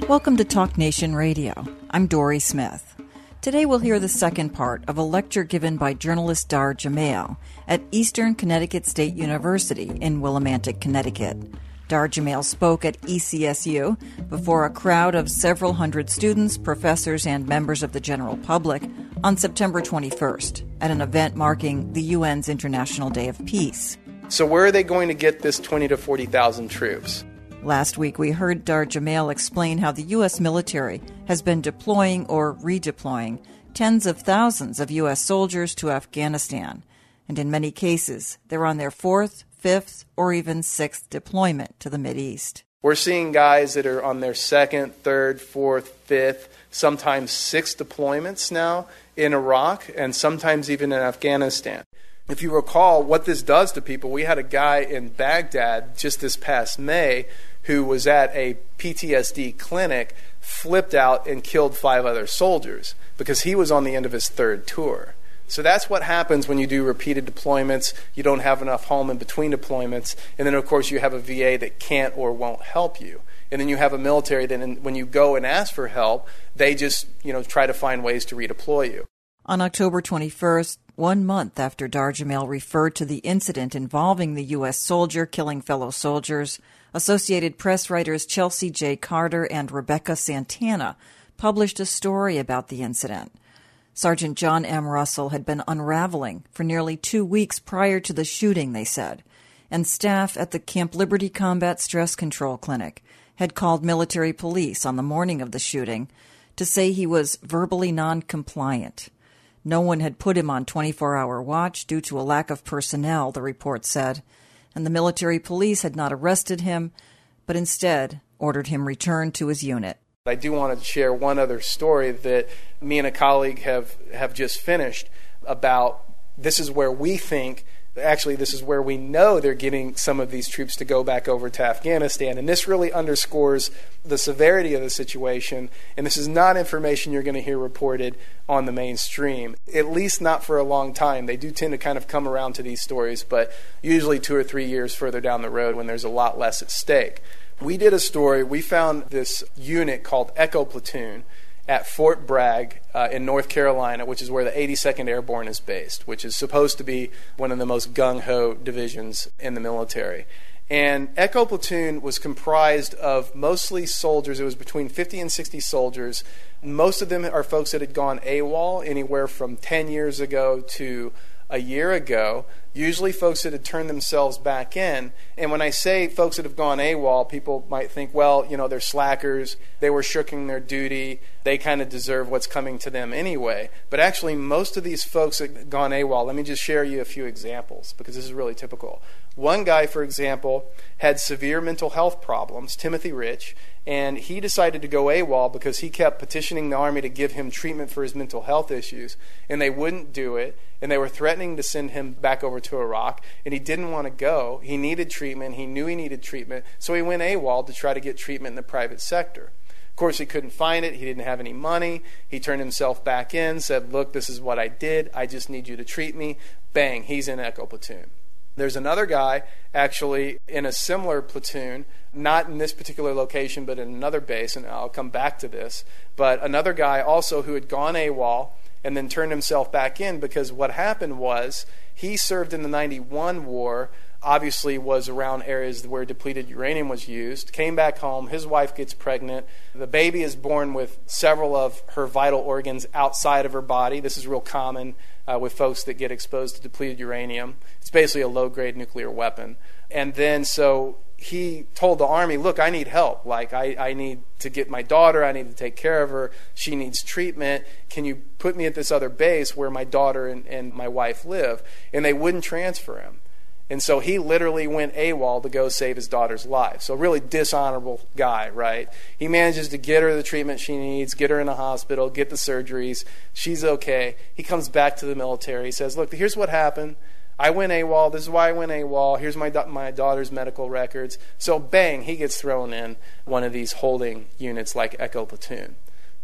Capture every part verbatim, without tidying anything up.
Welcome to Talk Nation Radio. I'm Dory Smith. Today we'll hear the second part of a lecture given by journalist Dar Jamail at Eastern Connecticut State University in Willimantic, Connecticut. Dar Jamail spoke at E C S U before a crowd of several hundred students, professors, and members of the general public on September twenty-first at an event marking the U N's International Day of Peace. So where are they going to get this twenty to forty thousand troops? Last week, we heard Dar Jamail explain how the U S military has been deploying or redeploying tens of thousands of U S soldiers to Afghanistan, and in many cases, they're on their fourth, fifth, or even sixth deployment to the Mideast. We're seeing guys that are on their second, third, fourth, fifth, sometimes sixth deployments now in Iraq, and sometimes even in Afghanistan. If you recall what this does to people, we had a guy in Baghdad just this past May who was at a P T S D clinic, flipped out and killed five other soldiers because he was on the end of his third tour. So that's what happens when you do repeated deployments. You don't have enough home in between deployments. And then, of course, you have a V A that can't or won't help you. And then you have a military that in, when you go and ask for help, they just, you know, try to find ways to redeploy you. On October twenty-first, one month after Dar Jamail referred to the incident involving the U S soldier killing fellow soldiers, Associated Press writers Chelsea J. Carter and Rebecca Santana published a story about the incident. Sergeant John M. Russell had been unraveling for nearly two weeks prior to the shooting, they said, and staff at the Camp Liberty Combat Stress Control Clinic had called military police on the morning of the shooting to say he was verbally non-compliant. No one had put him on twenty-four hour watch due to a lack of personnel, the report said, and the military police had not arrested him, but instead ordered him returned to his unit. I do want to share one other story that me and a colleague have, have just finished about this is where we think, actually this is where we know they're getting some of these troops to go back over to Afghanistan. And this really underscores the severity of the situation. And this is not information you're going to hear reported on the mainstream, at least not for a long time. They do tend to kind of come around to these stories, but usually two or three years further down the road when there's a lot less at stake. We did a story. We found this unit called Echo Platoon at Fort Bragg uh, in North Carolina, which is where the eighty-second Airborne is based, which is supposed to be one of the most gung-ho divisions in the military. And Echo Platoon was comprised of mostly soldiers. It was between fifty and sixty soldiers. Most of them are folks that had gone AWOL anywhere from ten years ago to a year ago, usually folks that had turned themselves back in. And when I say folks that have gone AWOL, people might think, well, you know, they're slackers, they were shirking their duty, they kind of deserve what's coming to them anyway. But actually, most of these folks that have gone AWOL, let me just share you a few examples, because this is really typical. One guy, for example, had severe mental health problems, Timothy Rich, and he decided to go AWOL because he kept petitioning the Army to give him treatment for his mental health issues, and they wouldn't do it, and they were threatening to send him back over to Iraq, and he didn't want to go. He needed treatment. He knew he needed treatment, so he went AWOL to try to get treatment in the private sector. Of course, he couldn't find it. He didn't have any money. He turned himself back in, said, look, this is what I did. I just need you to treat me. Bang, he's in Echo Platoon. There's another guy actually in a similar platoon, not in this particular location, but in another base, and I'll come back to this, but another guy also who had gone AWOL and then turned himself back in, because what happened was he served in the ninety-one war, obviously was around areas where depleted uranium was used, came back home, his wife gets pregnant, the baby is born with several of her vital organs outside of her body. This is real common uh, with folks that get exposed to depleted uranium. It's basically a low-grade nuclear weapon. And then so he told the Army, look, I need help. Like, I, I need to get my daughter. I need to take care of her. She needs treatment. Can you put me at this other base where my daughter and, and my wife live? And they wouldn't transfer him. And so he literally went AWOL to go save his daughter's life. So a really dishonorable guy, right? He manages to get her the treatment she needs, get her in the hospital, get the surgeries. She's okay. He comes back to the military. He says, look, here's what happened. I went AWOL. This is why I went AWOL. Here's my my daughter's medical records. So bang, he gets thrown in one of these holding units like Echo Platoon.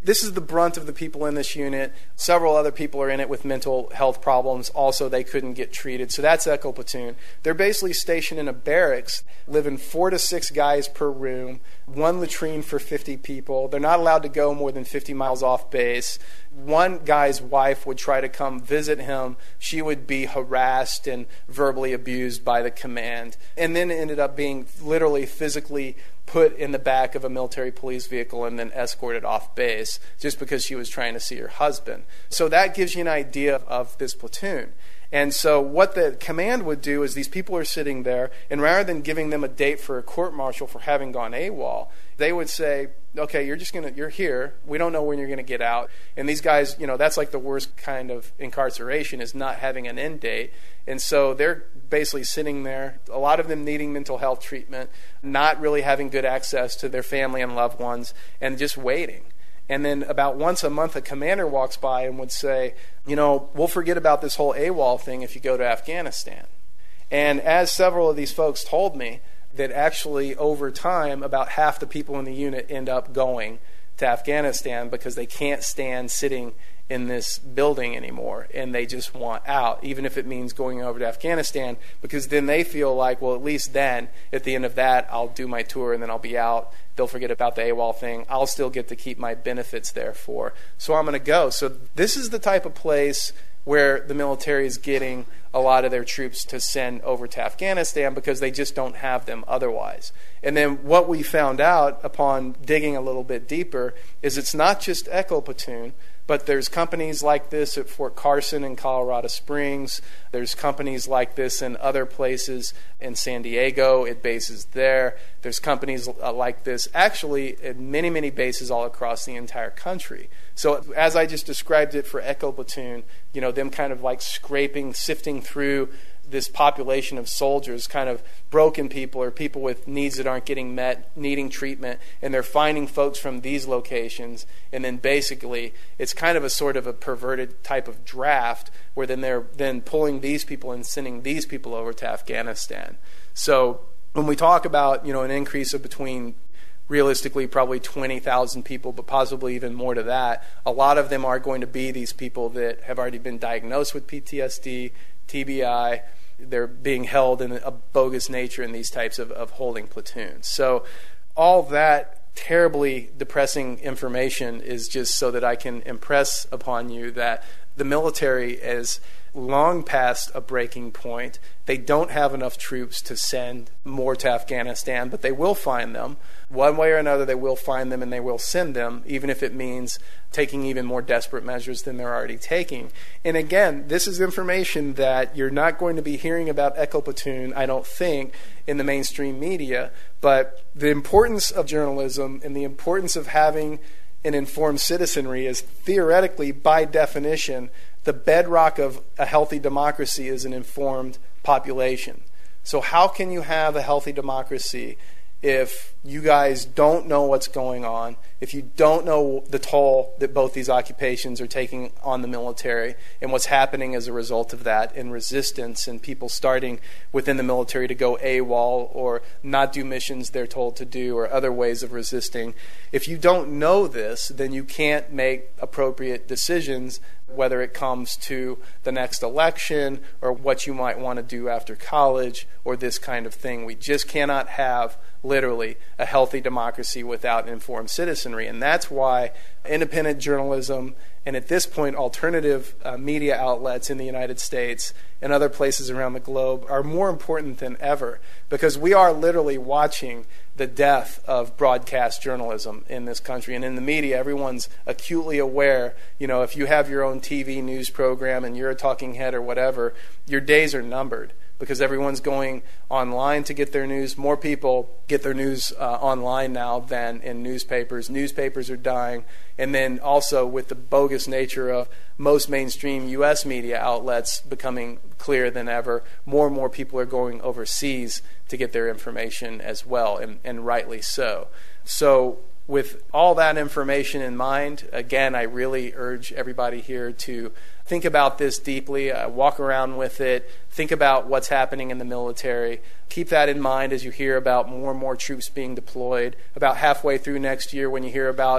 this is the brunt of the people in this unit. Several other people are in it with mental health problems. Also, they couldn't get treated. So that's Echo Platoon. They're basically stationed in a barracks, living four to six guys per room, one latrine for fifty people. They're not allowed to go more than fifty miles off base. One guy's wife would try to come visit him. She would be harassed and verbally abused by the command, and then ended up being literally physically put in the back of a military police vehicle and then escorted off base just because she was trying to see her husband. So that gives you an idea of this platoon. And so what the command would do is these people are sitting there, and rather than giving them a date for a court-martial for having gone AWOL, they would say, okay, you're just gonna, you're here. We don't know when you're going to get out. And these guys, you know, that's like the worst kind of incarceration, is not having an end date. And so they're basically sitting there, a lot of them needing mental health treatment, not really having good access to their family and loved ones, and just waiting. And then about once a month, a commander walks by and would say, you know, we'll forget about this whole AWOL thing if you go to Afghanistan. And as several of these folks told me, that actually over time, about half the people in the unit end up going to Afghanistan because they can't stand sitting in this building anymore, and they just want out, even if it means going over to Afghanistan, because then they feel like, well, at least then, at the end of that, I'll do my tour and then I'll be out. They'll forget about the AWOL thing. I'll still get to keep my benefits there for. So I'm going to go. So this is the type of place where the military is getting a lot of their troops to send over to Afghanistan because they just don't have them otherwise. And then what we found out upon digging a little bit deeper is it's not just Echo Platoon, but there's companies like this at Fort Carson in Colorado Springs. There's companies like this in other places in San Diego. It bases there. There's companies like this actually at many, many bases all across the entire country. So as I just described it for Echo Platoon, you know, them kind of like scraping, sifting through this population of soldiers, kind of broken people or people with needs that aren't getting met, needing treatment, and they're finding folks from these locations, and then basically it's kind of a sort of a perverted type of draft where then they're then pulling these people and sending these people over to Afghanistan. So when we talk about, you know, an increase of between realistically probably twenty thousand people, but possibly even more to that, a lot of them are going to be these people that have already been diagnosed with P T S D, T B I. They're being held in a bogus nature in these types of, of holding platoons. So all that terribly depressing information is just so that I can impress upon you that the military is long past a breaking point. They don't have enough troops to send more to Afghanistan, but they will find them. One way or another, they will find them and they will send them, even if it means taking even more desperate measures than they're already taking. And again, this is information that you're not going to be hearing about Echo Platoon, I don't think, in the mainstream media. But the importance of journalism and the importance of having an informed citizenry is theoretically, by definition, the bedrock of a healthy democracy is an informed population. So how can you have a healthy democracy if you guys don't know what's going on, if you don't know the toll that both these occupations are taking on the military and what's happening as a result of that in resistance and people starting within the military to go AWOL or not do missions they're told to do or other ways of resisting. If you don't know this, then you can't make appropriate decisions, whether it comes to the next election or what you might want to do after college or this kind of thing. We just cannot have literally a healthy democracy without informed citizenry. And that's why independent journalism and at this point alternative uh, media outlets in the United States and other places around the globe are more important than ever, because we are literally watching the death of broadcast journalism in this country. And in the media, everyone's acutely aware, you know, if you have your own T V news program and you're a talking head or whatever, your days are numbered, because everyone's going online to get their news. More people get their news uh, online now than in newspapers. Newspapers are dying. And then also with the bogus nature of most mainstream U S media outlets becoming clearer than ever, more and more people are going overseas to get their information as well, and, and rightly so. So with all that information in mind, again, I really urge everybody here to think about this deeply, uh, walk around with it, think about what's happening in the military. Keep that in mind as you hear about more and more troops being deployed. About halfway through next year, when you hear about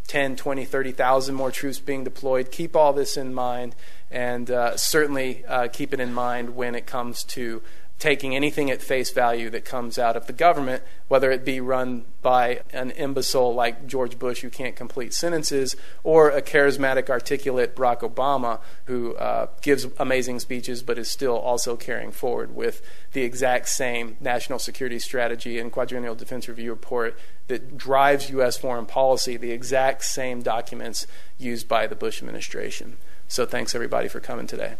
ten, twenty, thirty thousand more troops being deployed. Keep all this in mind, and uh, certainly uh, keep it in mind when it comes to taking anything at face value that comes out of the government, whether it be run by an imbecile like George Bush who can't complete sentences, or a charismatic, articulate Barack Obama who uh, gives amazing speeches but is still also carrying forward with the exact same national security strategy and Quadrennial Defense Review report that drives U S foreign policy, the exact same documents used by the Bush administration. So thanks, everybody, for coming today.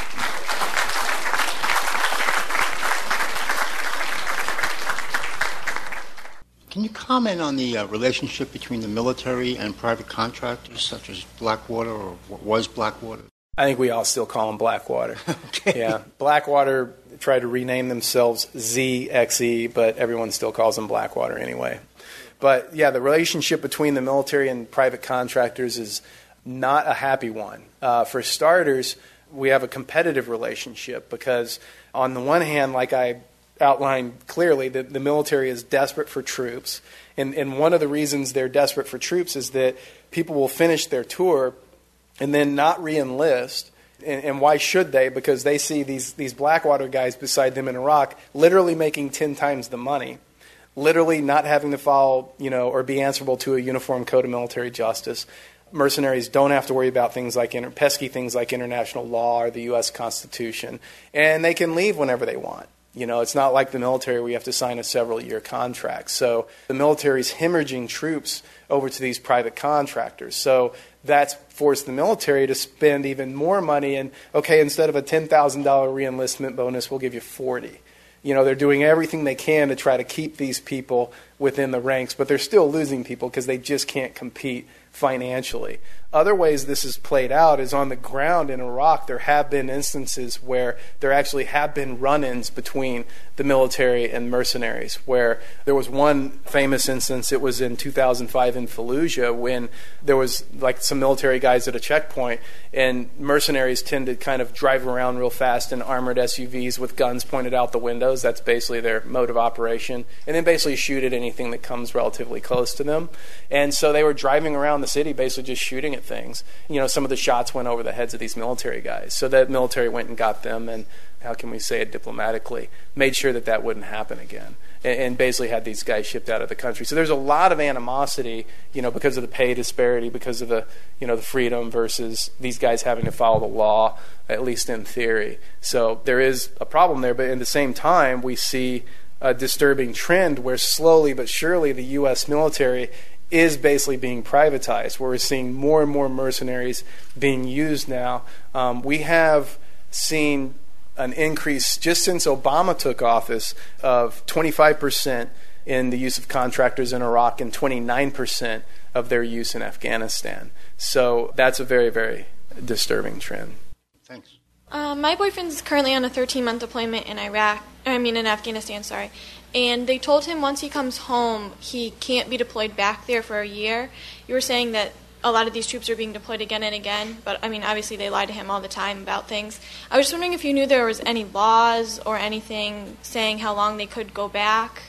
Can you comment on the uh, relationship between the military and private contractors, such as Blackwater, or what was Blackwater? I think we all still call them Blackwater. Okay. Yeah, Blackwater tried to rename themselves Z X E, but everyone still calls them Blackwater anyway. But yeah, the relationship between the military and private contractors is not a happy one. Uh, for starters, we have a competitive relationship because on the one hand, like I outlined clearly, that the military is desperate for troops. And, and one of the reasons they're desperate for troops is that people will finish their tour and then not re-enlist. And, and why should they? Because they see these, these Blackwater guys beside them in Iraq literally making ten times the money, literally not having to follow, you know, or be answerable to a uniform code of military justice. Mercenaries don't have to worry about things like inter- pesky things like international law or the U S Constitution. And they can leave whenever they want. You know, it's not like the military where you have to sign a several-year contract. So the military is hemorrhaging troops over to these private contractors. So that's forced the military to spend even more money. And, okay, instead of a ten thousand dollars re-enlistment bonus, we'll give you forty. You know, they're doing everything they can to try to keep these people within the ranks, but they're still losing people because they just can't compete financially. Other ways this is played out is on the ground in Iraq. There have been instances where there actually have been run-ins between the military and mercenaries, where there was one famous instance. It was in two thousand five in Fallujah when there was like some military guys at a checkpoint, and mercenaries tend to kind of drive around real fast in armored S U Vs with guns pointed out the windows. That's basically their mode of operation, and then basically shoot at anything that comes relatively close to them. And so they were driving around the city basically just shooting at things. You know, some of the shots went over the heads of these military guys. So that military went and got them, and how can we say it diplomatically, made sure that that wouldn't happen again, and, and basically had these guys shipped out of the country. So there's a lot of animosity, you know, because of the pay disparity, because of the, you know, the freedom versus these guys having to follow the law, at least in theory. So there is a problem there, but at the same time, we see a disturbing trend where slowly but surely the U S military is basically being privatized, where we're seeing more and more mercenaries being used now. Um, we have seen an increase just since Obama took office of twenty-five percent in the use of contractors in Iraq and twenty-nine percent of their use in Afghanistan. So that's a very, very disturbing trend. Thanks. Uh, my boyfriend's currently on a thirteen-month deployment in Iraq, I mean in Afghanistan, sorry. And they told him once he comes home, he can't be deployed back there for a year. You were saying that a lot of these troops are being deployed again and again, but I mean, obviously they lie to him all the time about things. I was just wondering if you knew there was any laws or anything saying how long they could go back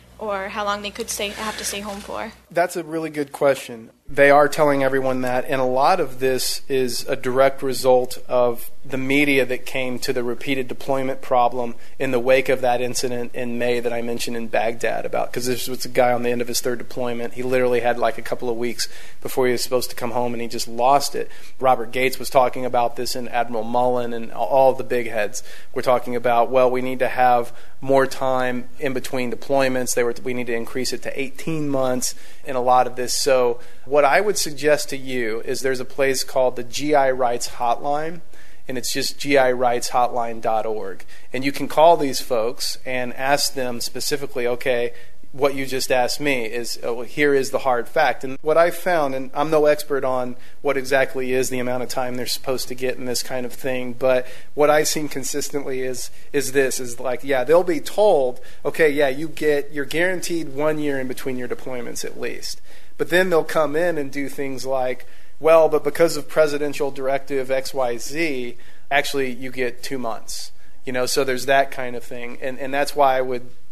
or how long they could stay, have to stay home for. That's a really good question. They are telling everyone that, and a lot of this is a direct result of the media that came to the repeated deployment problem in the wake of that incident in May that I mentioned in Baghdad about, because this was a guy on the end of his third deployment. He literally had like a couple of weeks before he was supposed to come home, and he just lost it. Robert Gates was talking about this, and Admiral Mullen, and all the big heads were talking about, well, we need to have more time in between deployments. They were, we need to increase it to eighteen months in a lot of this. So what I would suggest to you is there's a place called the G I Rights Hotline, and it's just G I rights hotline dot org. And you can call these folks and ask them specifically, okay, what you just asked me is, oh, here is the hard fact. And what I found, and I'm no expert on what exactly is the amount of time they're supposed to get in this kind of thing, but what I've seen consistently is is this, is like, yeah, they'll be told, okay, yeah, you get, you're guaranteed one year in between your deployments at least. But then they'll come in and do things like, well, but because of presidential directive X Y Z, actually you get two months. You know, so there's that kind of thing. And, and that's why I would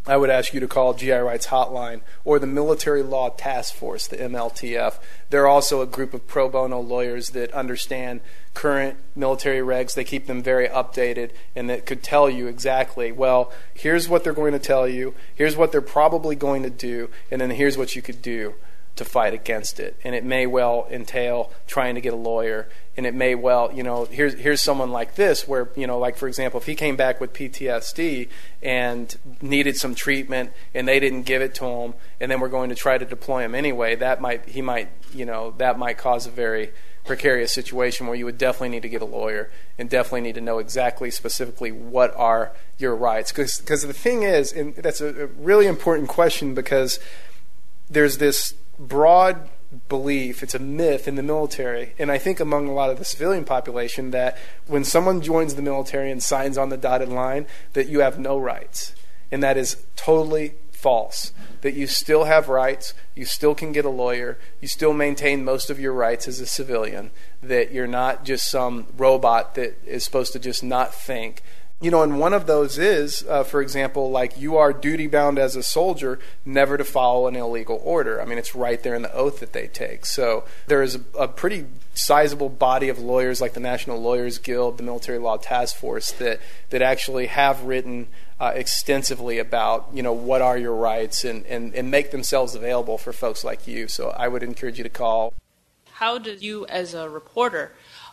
I would ask you to call G I Rights Hotline or the Military Law Task Force, the M L T F. They're also a group of pro bono lawyers that understand current military regs. They keep them very updated and that could tell you exactly, well, here's what they're going to tell you, here's what they're probably going to do, and then here's what you could do to fight against it. And it may well entail trying to get a lawyer, and it may well, you know, here's here's someone like this where, you know, like for example, if he came back with P T S D and needed some treatment and they didn't give it to him, and then we're going to try to deploy him anyway, that might, he might, you know, that might cause a very precarious situation where you would definitely need to get a lawyer and definitely need to know exactly specifically what are your rights. Because the thing is, and that's a, a really important question, because there's this broad belief, it's a myth in the military, and I think among a lot of the civilian population, that when someone joins the military and signs on the dotted line, that you have no rights. And that is totally false. That you still have rights, you still can get a lawyer, you still maintain most of your rights as a civilian, that you're not just some robot that is supposed to just not think. You know, and one of those is, uh, for example, like you are duty-bound as a soldier never to follow an illegal order. I mean, it's right there in the oath that they take. So there is a, a pretty sizable body of lawyers like the National Lawyers Guild, the Military Law Task Force, that, that actually have written uh, extensively about, you know, what are your rights, and, and, and make themselves available for folks like you. So I would encourage you to call. How do you, as a reporter,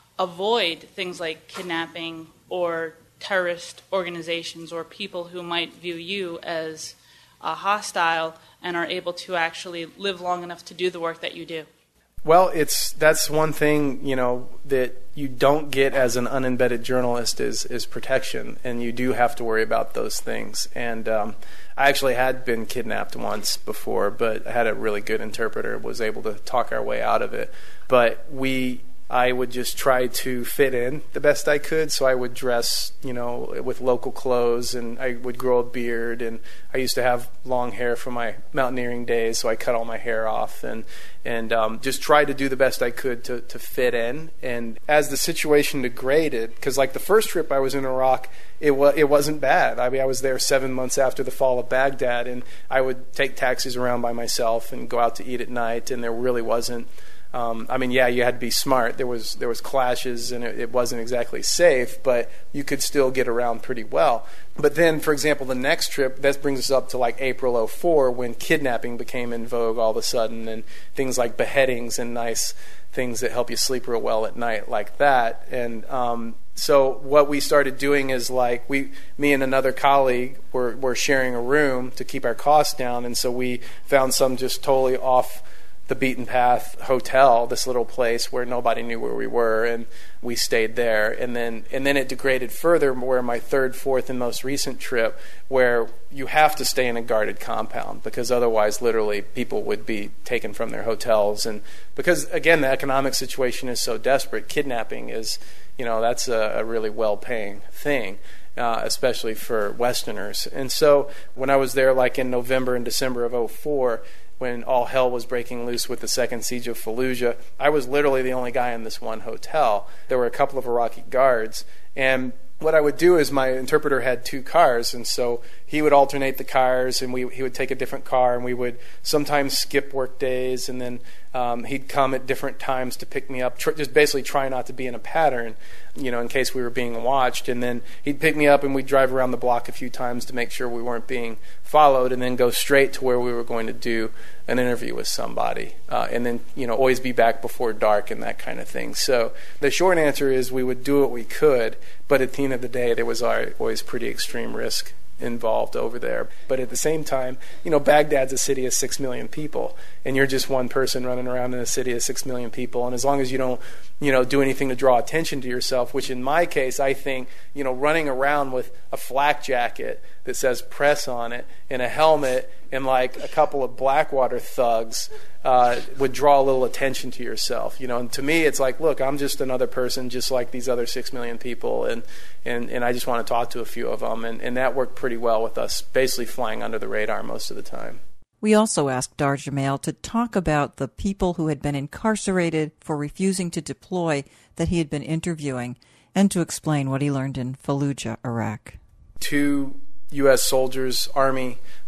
avoid things like kidnapping or terrorist organizations or people who might view you as uh, hostile and are able to actually live long enough to do the work that you do? Well, it's that's one thing, you know, that you don't get as an unembedded journalist is is protection, and you do have to worry about those things. And um, I actually had been kidnapped once before, but I had a really good interpreter, was able to talk our way out of it. But we I would just try to fit in the best I could. So I would dress, you know, with local clothes, and I would grow a beard, and I used to have long hair from my mountaineering days, so I cut all my hair off, and and um, just tried to do the best I could to, to fit in. And as the situation degraded, because like the first trip I was in Iraq, it was it wasn't bad. I mean, I was there seven months after the fall of Baghdad, and I would take taxis around by myself and go out to eat at night, and there really wasn't. Um, I mean, yeah, you had to be smart. There was there was clashes, and it, it wasn't exactly safe, but you could still get around pretty well. But then, for example, the next trip, that brings us up to like April oh four, when kidnapping became in vogue all of a sudden, and things like beheadings and nice things that help you sleep real well at night like that. And um, so what we started doing is like we, me and another colleague were, were sharing a room to keep our costs down, and so we found some just totally off the beaten path hotel, this little place where nobody knew where we were, and we stayed there. And then and then it degraded further, where my third, fourth, and most recent trip, where you have to stay in a guarded compound, because otherwise literally people would be taken from their hotels. And because again, the economic situation is so desperate, kidnapping is, you know, that's a, a really well-paying thing. Uh, especially for Westerners. And so when I was there, like in November and December of oh four, when all hell was breaking loose with the second siege of Fallujah, I was literally the only guy in this one hotel. There were a couple of Iraqi guards, and what I would do is my interpreter had two cars, and so he would alternate the cars, and we he would take a different car, and we would sometimes skip work days, and then um, he'd come at different times to pick me up, tr- just basically try not to be in a pattern, you know, in case we were being watched. And then he'd pick me up, and we'd drive around the block a few times to make sure we weren't being followed, and then go straight to where we were going to do an interview with somebody, uh, and then, you know, always be back before dark and that kind of thing. So the short answer is we would do what we could, but at the end of the day, there was always pretty extreme risk involved over there. But at the same time, you know, Baghdad's a city of six million people, and you're just one person running around in a city of six million people. And as long as you don't, you know, do anything to draw attention to yourself, which in my case, I think, you know, running around with a flak jacket that says press on it and a helmet and like a couple of Blackwater thugs uh, would draw a little attention to yourself, you know. And to me, it's like, look, I'm just another person, just like these other six million people, and and, and I just want to talk to a few of them, and, and that worked pretty well with us, basically flying under the radar most of the time. We also asked Dar Jamail to talk about the people who had been incarcerated for refusing to deploy that he had been interviewing, and to explain what he learned in Fallujah, Iraq. Two U S soldiers, Army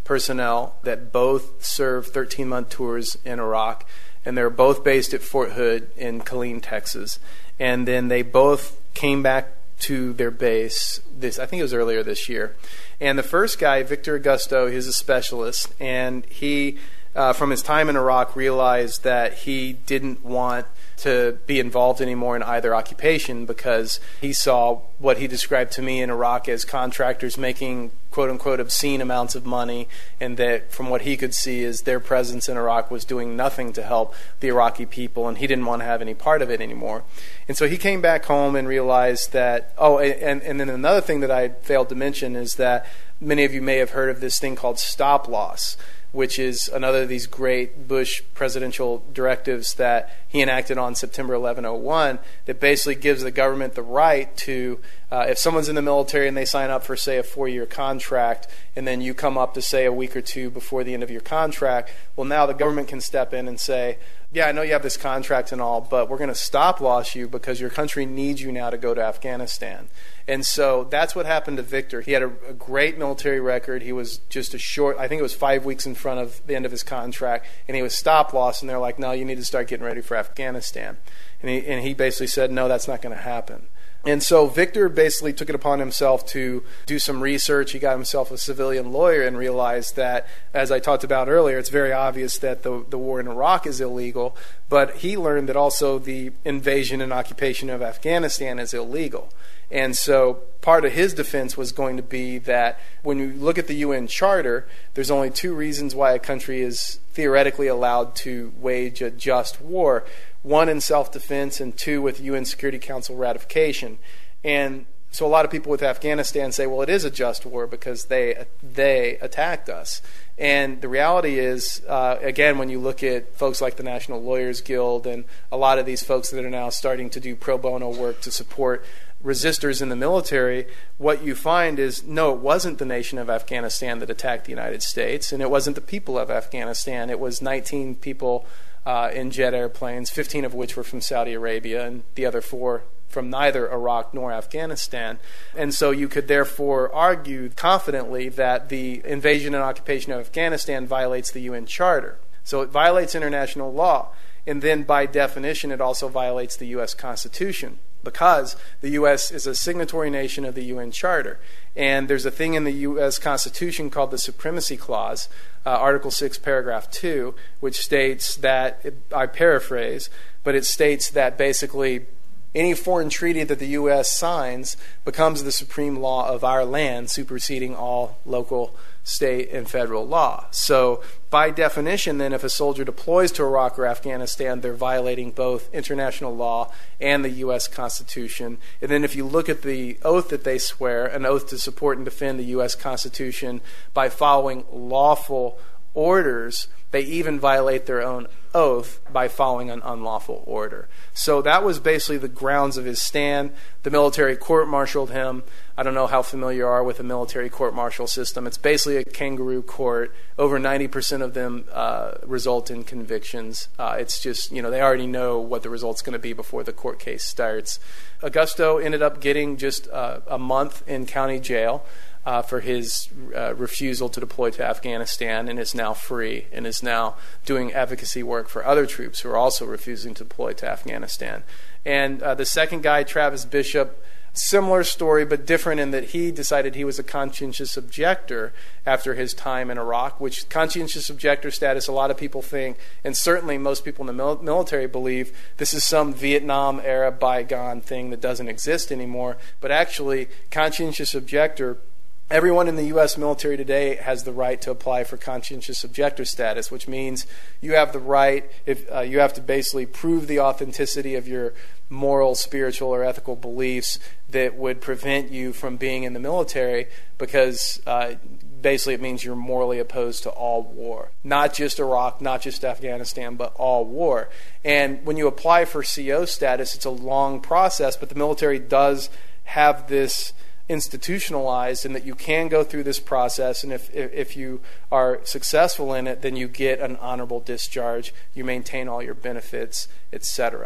personnel that both served thirteen-month tours in Iraq, and they're both based at Fort Hood in Killeen, Texas. And then they both came back to their base, this I think it was earlier this year. And the first guy, Victor Augusto, he's a specialist, and he, uh, from his time in Iraq, realized that he didn't want to be involved anymore in either occupation because he saw what he described to me in Iraq as contractors making quote-unquote obscene amounts of money, and that from what he could see is their presence in Iraq was doing nothing to help the Iraqi people, and he didn't want to have any part of it anymore. And so he came back home and realized that, oh, and, and then another thing that I failed to mention is that many of you may have heard of this thing called stop loss, which is another of these great Bush presidential directives that he enacted on September eleventh oh one that basically gives the government the right to, uh, if someone's in the military and they sign up for, say, a four-year contract, and then you come up to, say, a week or two before the end of your contract, well, now the government can step in and say, yeah, I know you have this contract and all, but we're going to stop loss you because your country needs you now to go to Afghanistan. And so that's what happened to Victor. He had a, a great military record. He was just a short, I think it was five weeks in front of the end of his contract, and he was stop loss, and they're like, no, you need to start getting ready for Afghanistan. And he, and he basically said, no, that's not going to happen. And so Victor basically took it upon himself to do some research. He got himself a civilian lawyer and realized that, as I talked about earlier, it's very obvious that the, the war in Iraq is illegal, but he learned that also the invasion and occupation of Afghanistan is illegal. And so part of his defense was going to be that when you look at the U N Charter, there's only two reasons why a country is theoretically allowed to wage a just war. One in self-defense, and two with U N Security Council ratification. And so a lot of people with Afghanistan say, well, it is a just war because they they attacked us. And the reality is, uh, again, when you look at folks like the National Lawyers Guild and a lot of these folks that are now starting to do pro bono work to support resistors in the military, what you find is, no, it wasn't the nation of Afghanistan that attacked the United States, and it wasn't the people of Afghanistan. It was nineteen people Uh, in jet airplanes, fifteen of which were from Saudi Arabia, and the other four from neither Iraq nor Afghanistan. And so you could therefore argue confidently that the invasion and occupation of Afghanistan violates the U N Charter. So it violates international law. And then by definition, it also violates the U S Constitution, because the U S is a signatory nation of the U N Charter. And there's a thing in the U S Constitution called the Supremacy Clause, uh, Article six, Paragraph two, which states that, it, I paraphrase, but it states that basically any foreign treaty that the U S signs becomes the supreme law of our land, superseding all local, state, and federal law. So by definition, then, if a soldier deploys to Iraq or Afghanistan, they're violating both international law and the U S Constitution. And then if you look at the oath that they swear, an oath to support and defend the U S Constitution by following lawful orders, they even violate their own oath by following an unlawful order. So that was basically the grounds of his stand. The military court-martialed him. I don't know how familiar you are with a military court-martial system. It's basically a kangaroo court. Over ninety percent of them uh, result in convictions. Uh, it's just, you know, they already know what the result's going to be before the court case starts. Augusto ended up getting just uh, a month in county jail Uh, for his uh, refusal to deploy to Afghanistan, and is now free and is now doing advocacy work for other troops who are also refusing to deploy to Afghanistan. And uh, the second guy, Travis Bishop, similar story but different in that he decided he was a conscientious objector after his time in Iraq, which conscientious objector status, a lot of people think, and certainly most people in the mil- military believe, this is some Vietnam era bygone thing that doesn't exist anymore. But actually, conscientious objector, everyone in the U S military today has the right to apply for conscientious objector status, which means you have the right, if uh, you have to basically prove the authenticity of your moral, spiritual, or ethical beliefs that would prevent you from being in the military, because uh, basically it means you're morally opposed to all war. Not just Iraq, not just Afghanistan, but all war. And when you apply for C O status, it's a long process, but the military does have this institutionalized in that you can go through this process, and if, if if you are successful in it, then you get an honorable discharge, you maintain all your benefits, et cetera.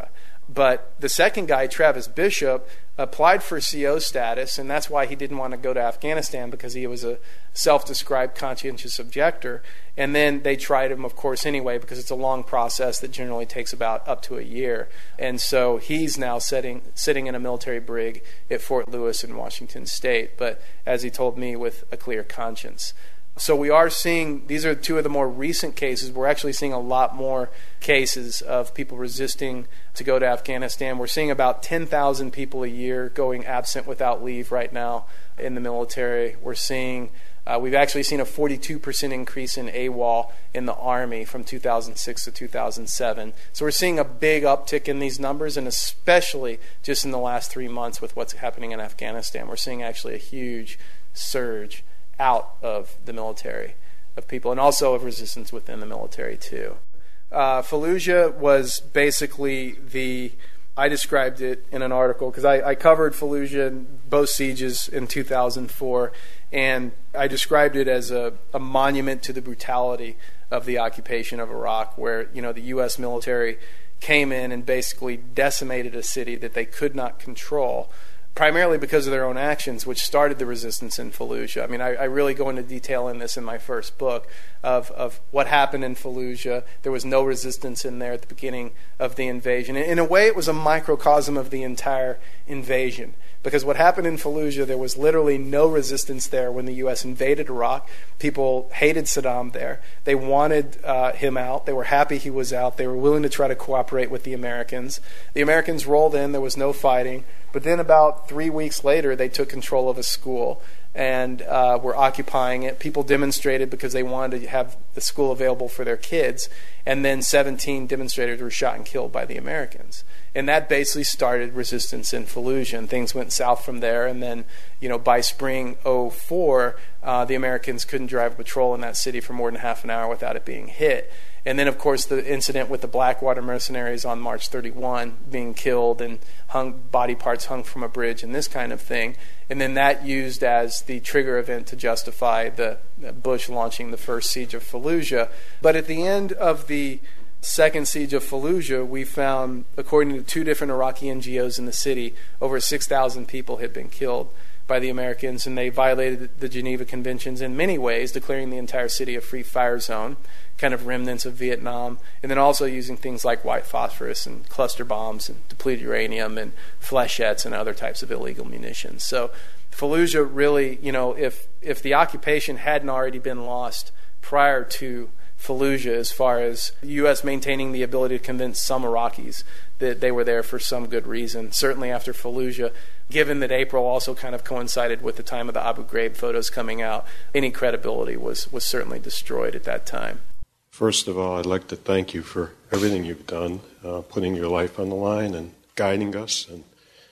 But the second guy, Travis Bishop, applied for C O status, and that's why he didn't want to go to Afghanistan, because he was a self-described conscientious objector. And then they tried him, of course, anyway, because it's a long process that generally takes about up to a year. And so he's now sitting, sitting in a military brig at Fort Lewis in Washington State, but as he told me, with a clear conscience. So we are seeing, these are two of the more recent cases. We're actually seeing a lot more cases of people resisting to go to Afghanistan. We're seeing about ten thousand people a year going absent without leave right now in the military. We're seeing, uh, we've actually seen a forty-two percent increase in AWOL in the Army from two thousand six to two thousand seven. So we're seeing a big uptick in these numbers, and especially just in the last three months with what's happening in Afghanistan. We're seeing actually a huge surge out of the military of people, and also of resistance within the military too. Uh, Fallujah was basically the, I described it in an article, because I, I covered Fallujah in both sieges in two thousand four, and I described it as a, a monument to the brutality of the occupation of Iraq, where, you know, the U S military came in and basically decimated a city that they could not control, primarily because of their own actions, which started the resistance in Fallujah. I mean, I, I really go into detail in this in my first book of, of what happened in Fallujah. There was no resistance in there at the beginning of the invasion. In, in a way, it was a microcosm of the entire invasion, because what happened in Fallujah, there was literally no resistance there when the U S invaded Iraq. People hated Saddam there. They wanted uh, him out. They were happy he was out. They were willing to try to cooperate with the Americans. The Americans rolled in. There was no fighting. But then about three weeks later, they took control of a school and uh, were occupying it. People demonstrated because they wanted to have the school available for their kids. And then seventeen demonstrators were shot and killed by the Americans. And that basically started resistance in Fallujah. And things went south from there. And then, you know, by spring oh four, uh, the Americans couldn't drive a patrol in that city for more than half an hour without it being hit. And then, of course, the incident with the Blackwater mercenaries on March thirty-first being killed and hung, body parts hung from a bridge and this kind of thing. And then that used as the trigger event to justify the Bush launching the first siege of Fallujah. But at the end of the second siege of Fallujah, we found, according to two different Iraqi N G Os in the city, over six thousand people had been killed by the Americans, and they violated the Geneva Conventions in many ways, declaring the entire city a free fire zone, kind of remnants of Vietnam, and then also using things like white phosphorus and cluster bombs and depleted uranium and flechettes and other types of illegal munitions. So Fallujah really, you know, if if the occupation hadn't already been lost prior to Fallujah, as far as the U S maintaining the ability to convince some Iraqis that they were there for some good reason, certainly after Fallujah, given that April also kind of coincided with the time of the Abu Ghraib photos coming out, any credibility was, was certainly destroyed at that time. First of all, I'd like to thank you for everything you've done, uh, putting your life on the line and guiding us. And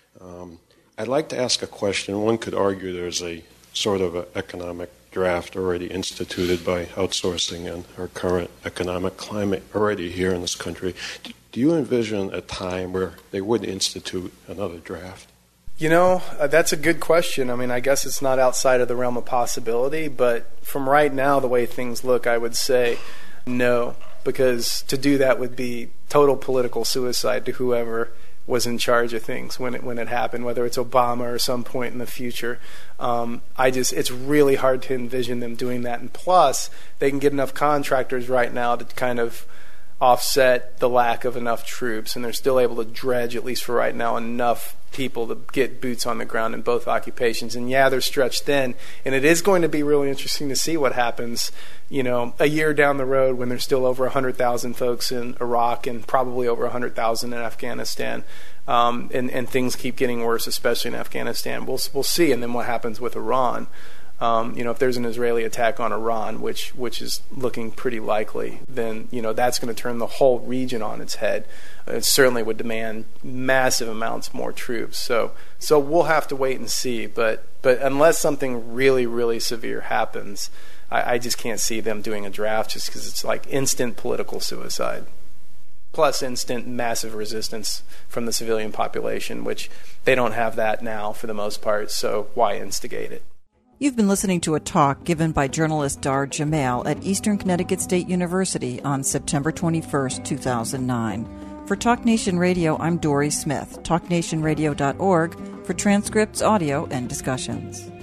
um, I'd like to ask a question. One could argue there's a sort of an economic draft already instituted by outsourcing and our current economic climate already here in this country. Do you envision a time where they would institute another draft? You know, uh, that's a good question. I mean, I guess it's not outside of the realm of possibility, but from right now, the way things look, I would say no, because to do that would be total political suicide to whoever was in charge of things when it when it happened, whether it's Obama or some point in the future. Um, I just it's really hard to envision them doing that. And plus, they can get enough contractors right now to kind of offset the lack of enough troops, and they're still able to dredge, at least for right now, enough people to get boots on the ground in both occupations. And yeah, they're stretched thin, and it is going to be really interesting to see what happens, you know, a year down the road when there's still over one hundred thousand folks in Iraq and probably over one hundred thousand in Afghanistan, um, and, and things keep getting worse, especially in Afghanistan. We'll, we'll see, and then what happens with Iran. Um, you know, if there's an Israeli attack on Iran, which which is looking pretty likely, then, you know, that's going to turn the whole region on its head. It certainly would demand massive amounts more troops. So so we'll have to wait and see. But but unless something really, really severe happens, I, I just can't see them doing a draft, just because it's like instant political suicide. Plus instant massive resistance from the civilian population, which they don't have that now for the most part. So why instigate it? You've been listening to a talk given by journalist Dar Jamail at Eastern Connecticut State University on September twenty-first, two thousand nine. For Talk Nation Radio, I'm Dory Smith, talk nation radio dot org, for transcripts, audio, and discussions.